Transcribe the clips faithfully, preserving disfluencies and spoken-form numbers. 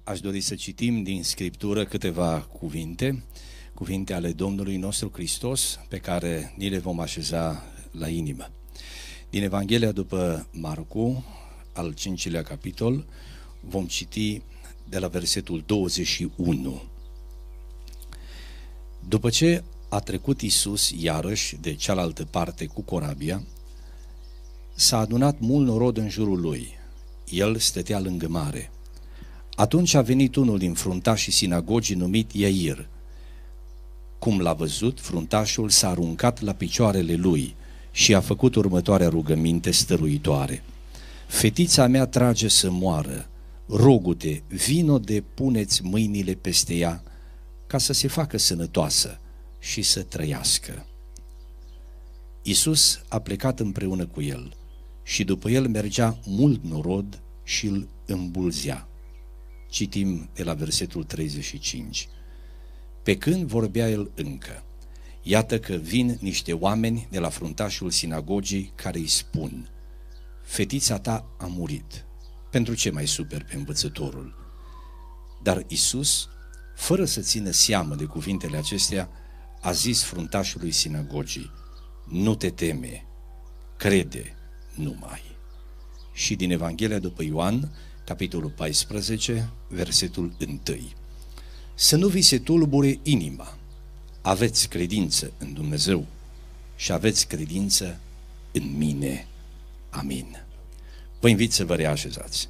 aș dori să citim din Scriptură câteva cuvinte, cuvinte ale Domnului nostru Hristos, pe care ni le vom așeza la inimă. Din Evanghelia după Marcu, al cincilea capitol, vom citi de la versetul douăzeci și unu. După ce a trecut Iisus iarăși de cealaltă parte cu corabia, s-a adunat mult norod în jurul lui. El stătea lângă mare. Atunci a venit unul din fruntașii sinagogii numit Iair. Cum l-a văzut, fruntașul s-a aruncat la picioarele lui și a făcut următoarea rugăminte stăruitoare: Fetița mea trage să moară, rogu-te, vino de puneți mâinile peste ea, ca să se facă sănătoasă și să trăiască. Iisus a plecat împreună cu el și după el mergea mult norod și îl îmbulzea. Citim de la versetul treizeci și cinci. Pe când vorbea el încă, iată că vin niște oameni de la fruntașul sinagogii care îi spun: Fetița ta a murit, pentru ce mai superi pe învățătorul? Dar Iisus, fără să țină seamă de cuvintele acestea, a zis fruntașului sinagogii: Nu te teme, crede numai. Și din Evanghelia după Ioan, capitolul paisprezece, versetul unu. Să nu vi se tulbure inima, aveți credință în Dumnezeu și aveți credință în mine. Amin. Vă invit să vă reașezați.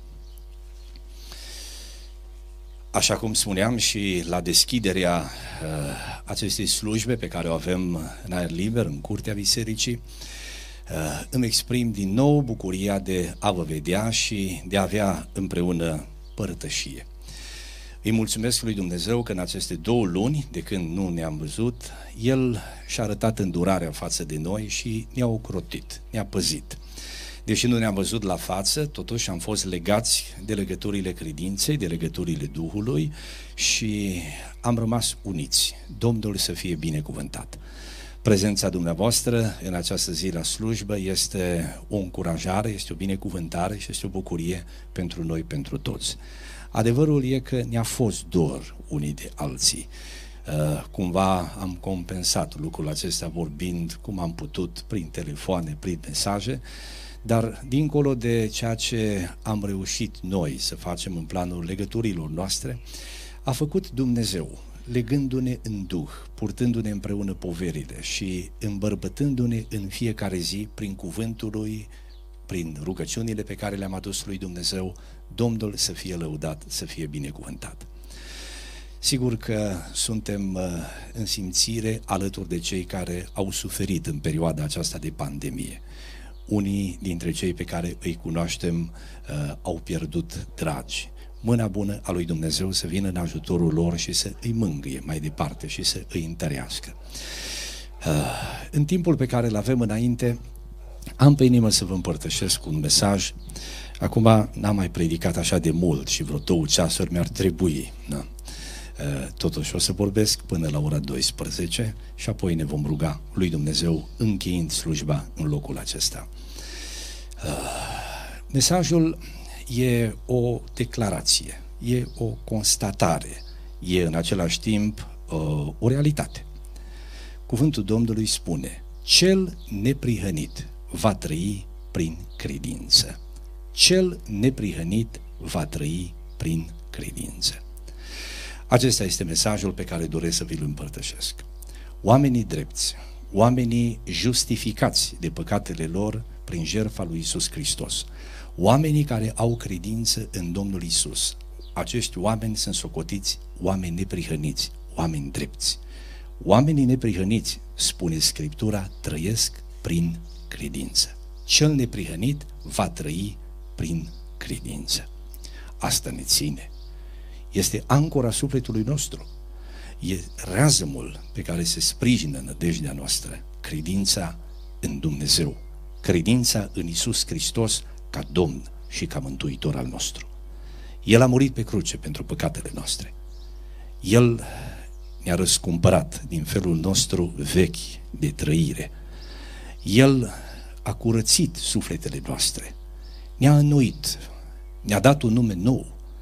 Așa cum spuneam și la deschiderea uh, acestei slujbe pe care o avem în aer liber, în curtea bisericii, uh, îmi exprim din nou bucuria de a vă vedea și de a avea împreună părtășie. Îi mulțumesc lui Dumnezeu că în aceste două luni, de când nu ne-am văzut, El și-a arătat îndurarea față de noi și ne-a ocrotit, ne-a păzit. Deși nu ne-am văzut la față, totuși am fost legați de legăturile credinței, de legăturile Duhului și am rămas uniți. Domnul să fie binecuvântat. Prezența dumneavoastră în această zi la slujbă este o încurajare, este o binecuvântare și este o bucurie pentru noi, pentru toți. Adevărul e că ne-a fost dor unii de alții. Uh, cumva am compensat lucrul acesta vorbind cum am putut, prin telefoane, prin mesaje, dar dincolo de ceea ce am reușit noi să facem în planul legăturilor noastre, a făcut Dumnezeu, legându-ne în Duh, purtându-ne împreună poverile și îmbărbătându-ne în fiecare zi prin cuvântul Lui, prin rugăciunile pe care le-am adus lui Dumnezeu. Domnul să fie lăudat, să fie binecuvântat. Sigur că suntem în simțire alături de cei care au suferit în perioada aceasta de pandemie. Unii dintre cei pe care îi cunoaștem uh, au pierdut dragi. Mâna bună a lui Dumnezeu să vină în ajutorul lor și să îi mângâie mai departe și să îi întărească. Uh, în timpul pe care îl avem înainte, am pe inimă să vă împărtășesc un mesaj. Acum n-am mai predicat așa de mult și vreo două ceasuri mi-ar trebui. Da? Totuși o să vorbesc până la ora douăsprezece și apoi ne vom ruga lui Dumnezeu încheiind slujba în locul acesta. Mesajul e o declarație, e o constatare, e în același timp o realitate. Cuvântul Domnului spune: Cel neprihănit va trăi prin credință. Cel neprihănit va trăi prin credință. Acesta este mesajul pe care doresc să vi-l împărtășesc. Oamenii drepți, oamenii justificați de păcatele lor prin jertfa lui Iisus Hristos, oamenii care au credință în Domnul Iisus, acești oameni sunt socotiți oameni neprihăniți, oameni drepți. Oamenii neprihăniți, spune Scriptura, trăiesc prin credință. Cel neprihănit va trăi prin credință. Asta ne ține. Este ancora sufletului nostru. E reazămul pe care se sprijină nădejdea noastră. Credința în Dumnezeu. Credința în Iisus Hristos ca Domn și ca Mântuitor al nostru. El a murit pe cruce pentru păcatele noastre. El ne-a răscumpărat din felul nostru vechi de trăire. El a curățit sufletele noastre. Ne-a înnoit. Ne-a dat un nume nou.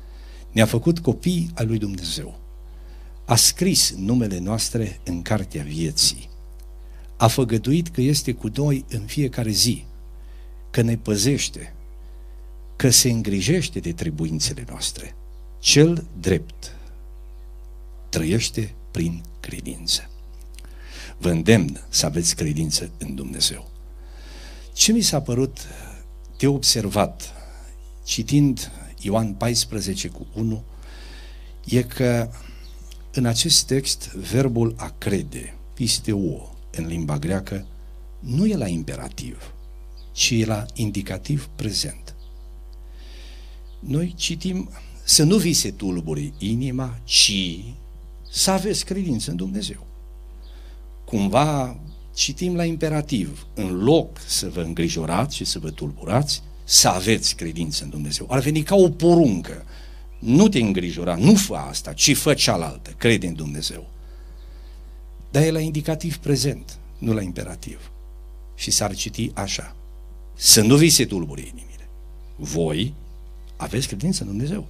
ne-a făcut copii ai lui Dumnezeu, a scris numele noastre în cartea vieții, a făgăduit că este cu noi în fiecare zi, că ne păzește, că se îngrijește de trebuințele noastre. Cel drept trăiește prin credință. Vă îndemn să aveți credință în Dumnezeu. Ce mi s-a părut de observat, citind Ioan paisprezece cu unu, e că în acest text verbul a crede, pisteo, în limba greacă, nu e la imperativ, ci e la indicativ prezent. Noi citim să nu vi se tulbure inima, ci să aveți credință în Dumnezeu. Cumva citim la imperativ, în loc să vă îngrijorați și să vă tulburați, să aveți credință în Dumnezeu. Ar veni ca o poruncă. Nu te îngrijora, nu fă asta, ci fă cealaltă, crede în Dumnezeu. Dar e la indicativ prezent, nu la imperativ. Și s-ar citi așa: să nu vi se tulbure inimile. Voi aveți credință în Dumnezeu.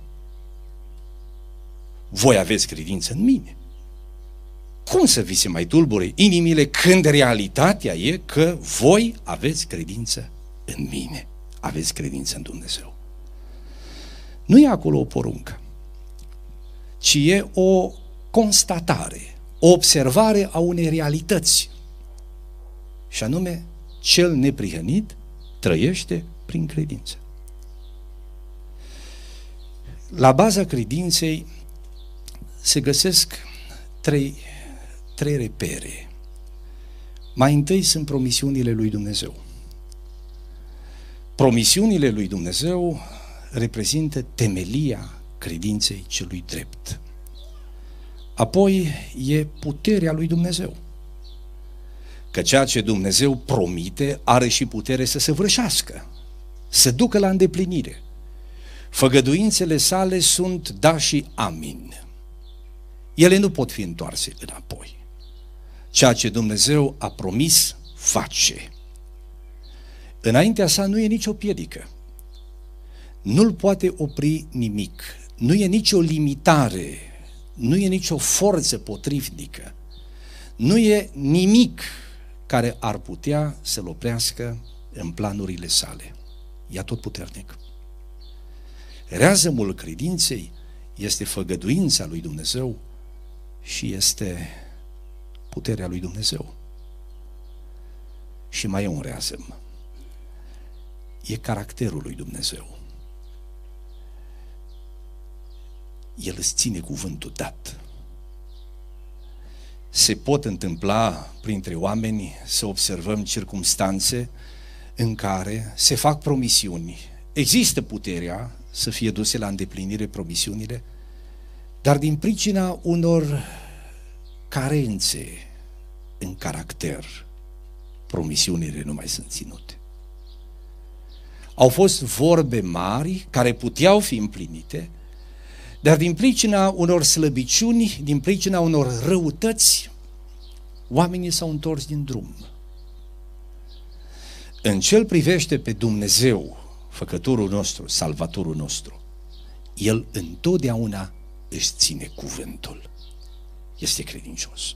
Voi aveți credință în mine. Cum să vi se mai tulbure inimile când realitatea e că voi aveți credință în mine, aveți credință în Dumnezeu? Nu e acolo o poruncă, ci e o constatare, o observare a unei realități, și anume, cel neprihănit trăiește prin credință. La baza credinței se găsesc trei, trei repere. Mai întâi sunt promisiunile lui Dumnezeu. Promisiunile lui Dumnezeu reprezintă temelia credinței celui drept. Apoi e puterea lui Dumnezeu. Că ceea ce Dumnezeu promite are și putere să se vârșească, să ducă la îndeplinire. Făgăduințele sale sunt da și amin. Ele nu pot fi întoarse înapoi. Ceea ce Dumnezeu a promis, face. Înaintea sa nu e nicio piedică. Nu-l poate opri nimic. Nu e nicio limitare. Nu e nicio forță potrivnică. Nu e nimic care ar putea să-l oprească în planurile sale. E atotputernic. Reazămul credinței este făgăduința lui Dumnezeu și este puterea lui Dumnezeu. Și mai e un reazăm. E caracterul lui Dumnezeu. El îți ține cuvântul dat. Se pot întâmpla printre oameni să observăm circumstanțe în care se fac promisiuni. Există puterea să fie duse la îndeplinire promisiunile, dar din pricina unor carențe în caracter, promisiunile nu mai sunt ținute. Au fost vorbe mari care puteau fi împlinite, dar din pricina unor slăbiciuni, din pricina unor răutăți, oamenii s-au întors din drum. În ce-L privește pe Dumnezeu, Făcătorul nostru, Salvatorul nostru, El întotdeauna își ține cuvântul. Este credincios.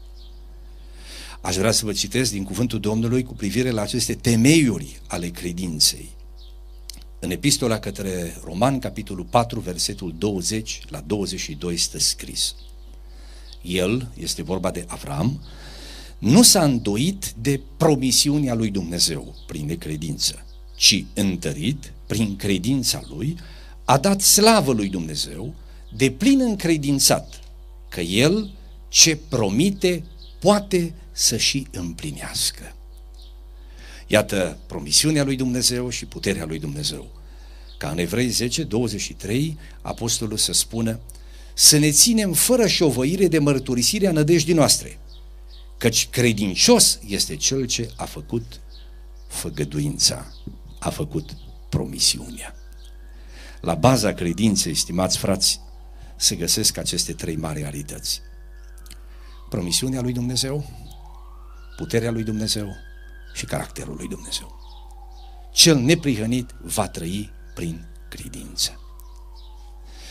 Aș vrea să vă citesc din cuvântul Domnului cu privire la aceste temeiuri ale credinței. În epistola către Romani, capitolul patru, versetul douăzeci la douăzeci și doi, stă scris: El, este vorba de Avram, nu s-a îndoit de promisiunea lui Dumnezeu prin necredință, ci întărit prin credința lui, a dat slavă lui Dumnezeu, deplin încredințat că El ce promite poate să și împlinească. Iată promisiunea lui Dumnezeu și puterea lui Dumnezeu. Ca în Evrei zece, douăzeci și trei, apostolul să spună: să ne ținem fără șovăire de mărturisirea nădejdii noastre, căci credincios este cel ce a făcut făgăduința, a făcut promisiunea. La baza credinței, stimați frați, se găsesc aceste trei mari realități: promisiunea lui Dumnezeu, puterea lui Dumnezeu și caracterul lui Dumnezeu. Cel neprihănit va trăi prin credință.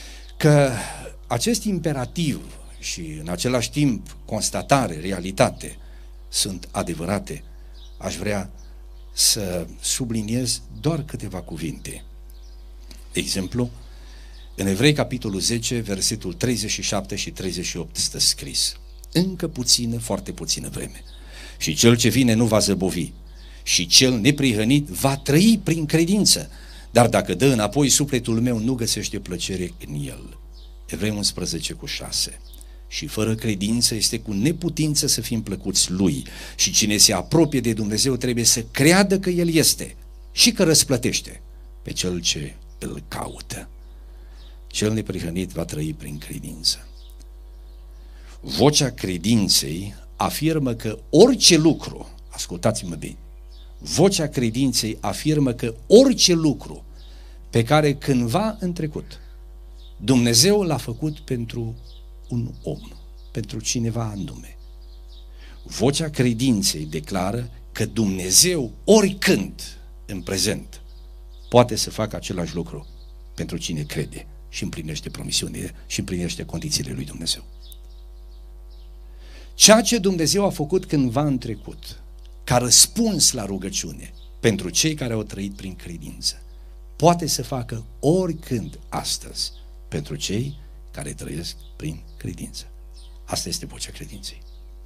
că acest imperativ și în același timp constatare, realitate, sunt adevărate, aș vrea să subliniez doar câteva cuvinte. De exemplu, în Evrei, capitolul zece, versetul treizeci și șapte și treizeci și opt stă scris: încă puțină, foarte puțină vreme, și cel ce vine nu va zăbovi, și cel neprihănit va trăi prin credință, dar dacă dă înapoi, sufletul meu nu găsește plăcere în el. Evrei unsprezece cu șase. Și fără credință este cu neputință să fim plăcuți lui, și cine se apropie de Dumnezeu trebuie să creadă că el este și că răsplătește pe cel ce îl caută. Cel neprihănit va trăi prin credință. Vocea credinței afirmă că orice lucru, ascultați-mă bine, vocea credinței afirmă că orice lucru pe care cândva în trecut Dumnezeu l-a făcut pentru un om, pentru cineva anume. Vocea credinței declară că Dumnezeu oricând în prezent poate să facă același lucru pentru cine crede și împlinește promisiunile și împlinește condițiile lui Dumnezeu. Ceea ce Dumnezeu a făcut cândva în trecut, ca răspuns la rugăciune pentru cei care au trăit prin credință, poate să facă oricând astăzi pentru cei care trăiesc prin credință. Asta este vocea credinței.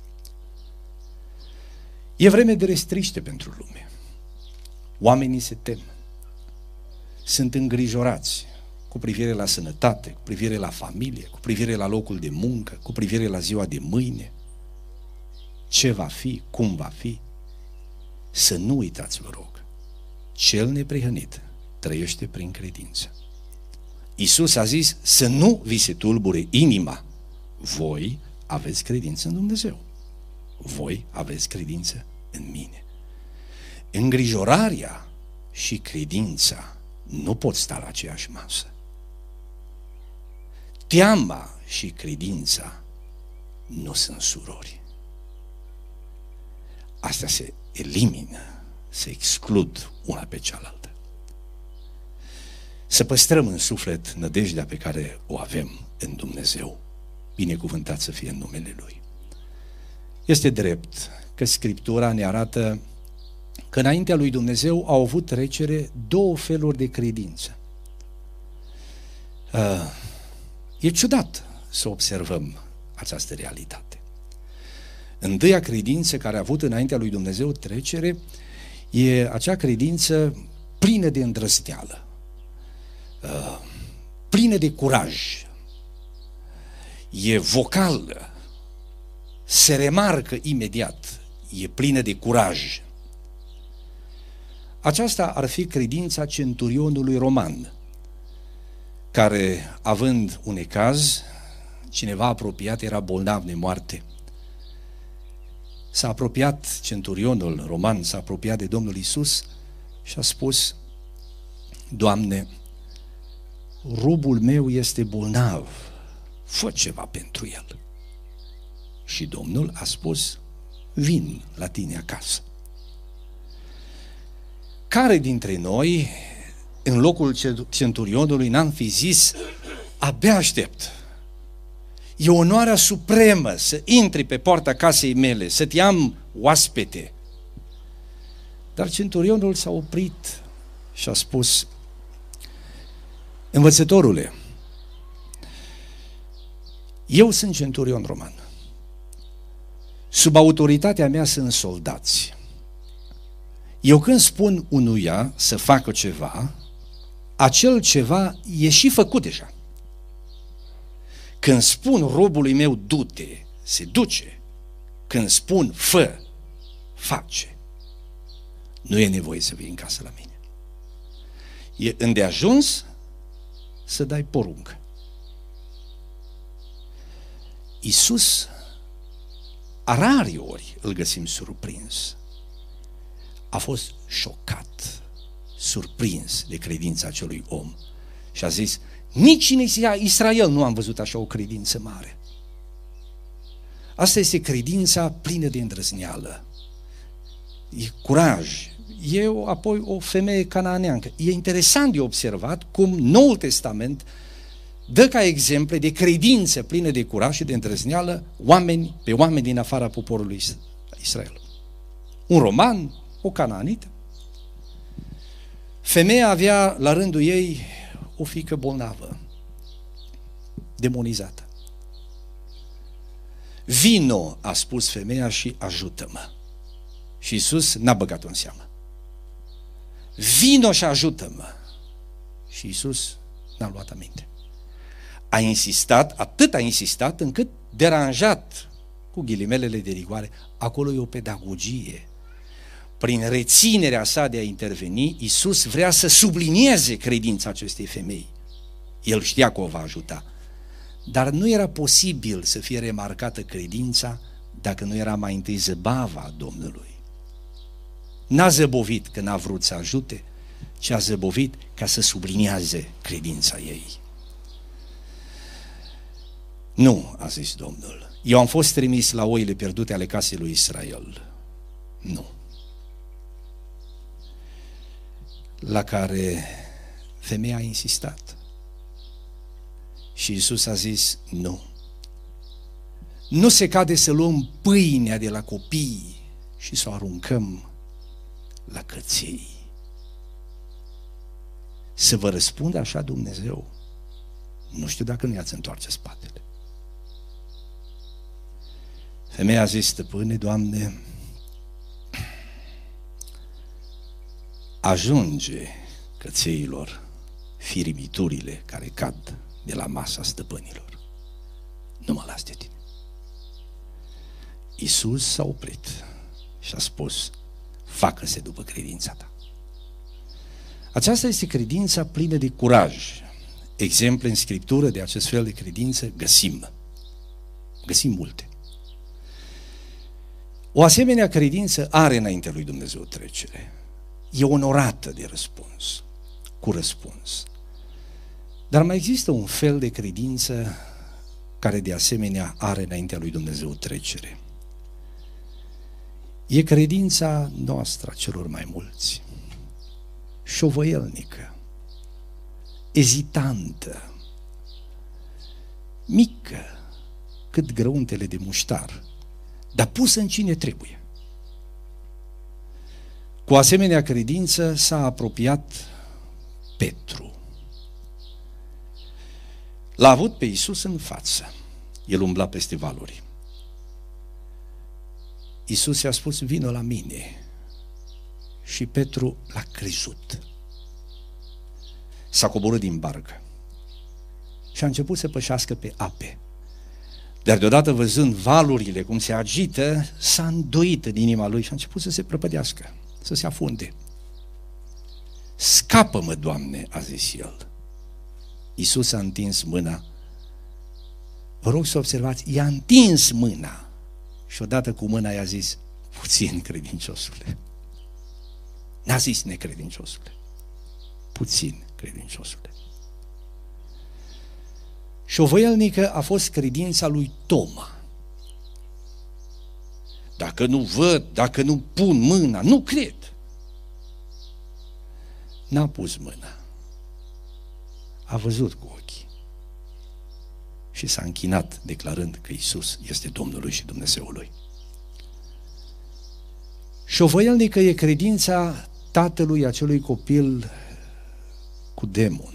E vreme de restriște pentru lume. Oamenii se tem. Sunt îngrijorați cu privire la sănătate, cu privire la familie, cu privire la locul de muncă, cu privire la ziua de mâine. Ce va fi, cum va fi. Să nu uitați, vă rog, cel neprihănit trăiește prin credință. Iisus a zis să nu vi se tulbure inima. Voi aveți credință în Dumnezeu. Voi aveți credință în mine. Îngrijorarea și credința nu pot sta la aceeași masă. Teama și credința nu sunt surori. Astea se elimină, se exclud una pe cealaltă. Să păstrăm în suflet nădejdea pe care o avem în Dumnezeu. Binecuvântat să fie în numele Lui. Este drept că Scriptura ne arată că înaintea lui Dumnezeu au avut trecere două feluri de credință. E ciudat să observăm această realitate. Întâia credință care a avut înaintea lui Dumnezeu trecere e acea credință plină de îndrăzneală, plină de curaj, e vocală, se remarcă imediat, e plină de curaj. Aceasta ar fi credința centurionului roman, care, având un ecaz, cineva apropiat era bolnav de moarte. S-a apropiat centurionul roman, s-a apropiat de Domnul Iisus și a spus: Doamne, robul meu este bolnav, fă ceva pentru el. Și Domnul a spus: vin la tine acasă. Care dintre noi, în locul centurionului, n-am fi zis: abia aștept, e onoarea supremă să intri pe poarta casei mele, să-ti am oaspete. Dar centurionul s-a oprit și a spus: învățătorule, eu sunt centurion roman. Sub autoritatea mea sunt soldați. Eu când spun unuia să facă ceva, acel ceva e și făcut deja. Când spun robului meu du-te, se duce. Când spun fă, face. Nu e nevoie să vii în casă la mine. E îndeajuns să dai poruncă. Iisus, rare ori îl găsim surprins. A fost șocat, surprins de credința acelui om și a zis: nici în Israel nu am văzut așa o credință mare. Asta este credința plină de îndrăzneală, e curaj. E apoi o femeie canaaneancă. E interesant de observat cum Noul Testament dă ca exemple de credință plină de curaj și de îndrăzneală oameni, pe oameni din afara poporului Israel. Un roman, o canaanită. Femeia avea la rândul ei o fiică bolnavă, demonizată. Vino, a spus femeia, și ajută-mă. Și Iisus n-a băgat-o în seamă. Vino și ajută-mă. Și Iisus n-a luat aminte. A insistat, atât a insistat, încât deranjat, cu ghilimelele de rigoare, acolo e o pedagogie. Prin reținerea sa de a interveni, Iisus vrea să sublinieze credința acestei femei. El știa că o va ajuta. Dar nu era posibil să fie remarcată credința dacă nu era mai întâi zăbava Domnului. N-a zăbovit că n-a vrut să ajute, ci a zăbovit ca să sublinieze credința ei. Nu, a zis Domnul, eu am fost trimis la oile pierdute ale casei lui Israel. Nu. La care femeia a insistat. Și Iisus a zis, nu. Nu se cade să luăm pâinea de la copii și să o aruncăm la căței. Să vă răspundă așa Dumnezeu? Nu știu dacă nu i-ați întoarce spatele. Femeia a zis, stăpâne, Doamne, ajunge cățeilor firimiturile care cad de la masa stăpânilor. Nu mă las de tine. Iisus s-a oprit și a spus, facă-se după credința ta. Aceasta este credința plină de curaj. Exemple în Scriptură de acest fel de credință găsim. Găsim multe. O asemenea credință are înaintea lui Dumnezeu trecere. E onorată de răspuns, cu răspuns. Dar mai există un fel de credință care de asemenea are înaintea lui Dumnezeu trecere. E credința noastră, a celor mai mulți, șovăielnică, ezitantă, mică, cât grăuntele de muștar, dar pusă în cine trebuie. Cu asemenea credință s-a apropiat Petru. L-a avut pe Iisus în față. El umbla peste valuri. Iisus i-a spus, vină la mine. Și Petru l-a crezut. S-a coborât din barcă și a început să pășească pe ape. Dar deodată, văzând valurile cum se agită, s-a îndoit în inima lui și a început să se prăpădească, să se afunde. Scapă-mă, Doamne, a zis el. Iisus a întins mâna. Vă rog să observați, i-a întins mâna și odată cu mâna i-a zis, puțin credinciosule. N-a zis necredinciosule, puțin credinciosule. Șovăielnică a fost credința lui Toma. Dacă nu văd, dacă nu pun mâna, nu cred. N-a pus mâna. A văzut cu ochii și s-a închinat declarând că Iisus este Domnul și Dumnezeul lui. Șovăielnică e credința tatălui acelui copil cu demon.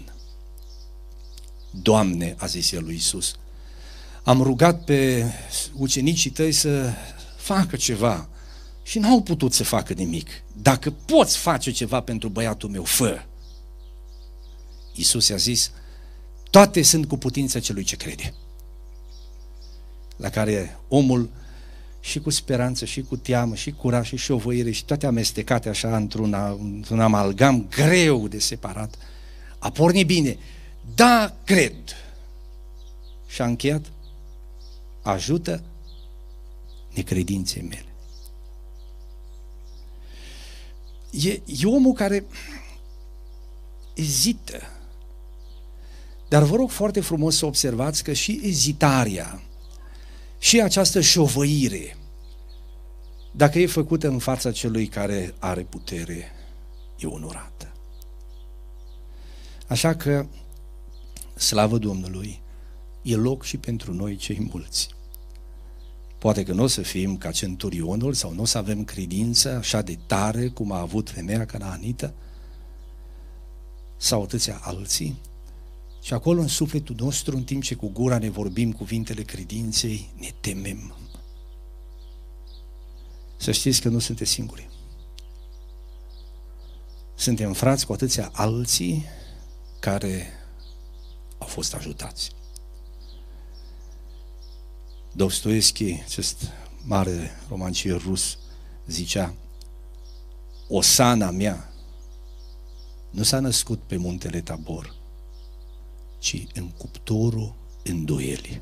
Doamne, a zis el lui Iisus, am rugat pe ucenicii tăi să facă ceva și n-au putut să facă nimic. Dacă poți face ceva pentru băiatul meu, fă. Iisus i-a zis, toate sunt cu putința celui ce crede. La care omul, și cu speranță, și cu teamă, și curaj, și șovăire, și toate amestecate așa într-un, într-un amalgam greu de separat, a pornit bine. Da, cred. Și a încheiat, ajută necredinței mele. E, e omul care ezită. Dar vă rog foarte frumos să observați că și ezitarea, și această șovăire, dacă e făcută în fața celui care are putere, e onorată. Așa că slavă Domnului, e loc și pentru noi cei mulți. Poate că nu o să fim ca centurionul sau nu o să avem credință așa de tare cum a avut femeia canaanită sau atâția alții. Și acolo în sufletul nostru, în timp ce cu gura ne vorbim cuvintele credinței, ne temem. Să știți că nu sunteți singuri. Suntem frați cu atâția alții care au fost ajutați. Dostoevski, acest mare romancier rus, zicea: Osana mea nu s-a născut pe muntele Tabor, ci în cuptorul îndoielii.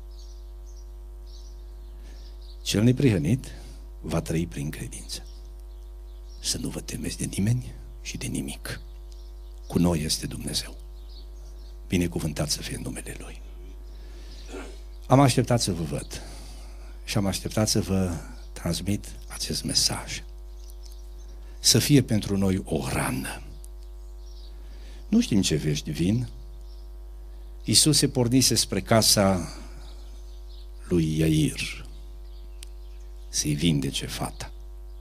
Cel neprihănit va trăi prin credință. Să nu vă temeți de nimeni și de nimic. Cu noi este Dumnezeu. Binecuvântat să fie numele Lui. Am așteptat să vă văd și am așteptat să vă transmit acest mesaj. Să fie pentru noi o rană. Nu știm ce vești vin. Iisus se pornise spre casa lui Iair să-i vindece fata.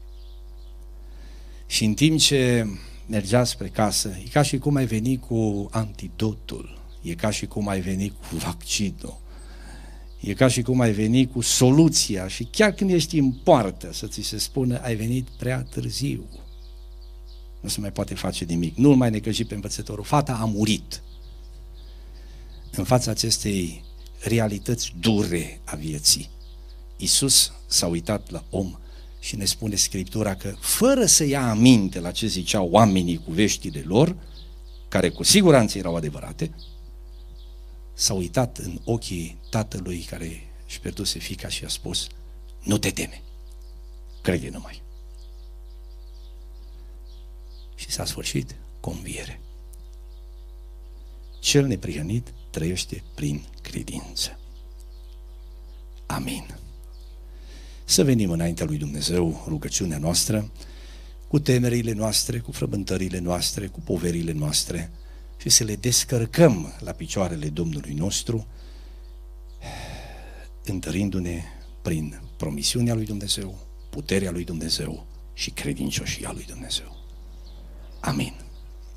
Și în timp ce mergea spre casă, e ca și cum ai veni cu antidotul, e ca și cum ai veni cu vaccinul, e ca și cum ai veni cu soluția și chiar când ești în poartă să ți se spună ai venit prea târziu. Nu se mai poate face nimic, nu-l mai necăji pe învățătorul, fata a murit. În fața acestei realități dure a vieții, Iisus s-a uitat la om și ne spune Scriptura că fără să ia aminte la ce ziceau oamenii cu veștile lor, care cu siguranță erau adevărate, s-a uitat în ochii tatălui care își pierduse fiica și a spus: nu te teme, crede numai. Și s-a sfârșit cu înviere. Cel neprihănit trăiește prin credință. Amin. Să venim înaintea lui Dumnezeu, rugăciunea noastră, cu temerile noastre, cu frământările noastre, cu poverile noastre și să le descărcăm la picioarele Domnului nostru, întărindu-ne prin promisiunea lui Dumnezeu, puterea lui Dumnezeu și credincioșia lui Dumnezeu. Amin.